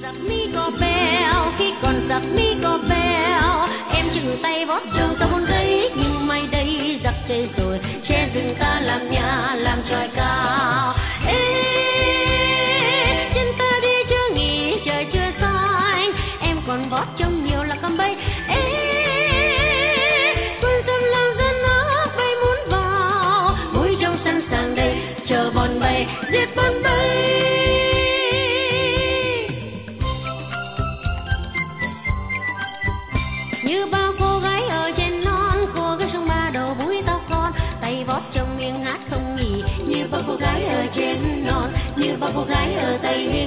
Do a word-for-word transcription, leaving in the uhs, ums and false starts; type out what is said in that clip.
giặc mi có bèo, khi còn giặc mi có bèo, em chừng tay vót đầu ta muốn gây, nhưng may đây giặc chơi rồi, che rừng ta làm nhà làm tròi cao. Ê, chân ta đi chưa nghỉ trời chưa xanh, em còn vót trông nhiều là con bay. Ê, quân tâm làm dân nó bay muốn vào, mũi trông sẵn sàng đây chờ bọn bay giết bọn bay. Như bao cô gái ở trên non, cô gái sông Ba đầu búi tóc con, tay vót trong miệng hát không nghỉ. Như bao cô gái ở trên non, như bao cô gái ở Tây Nguyên.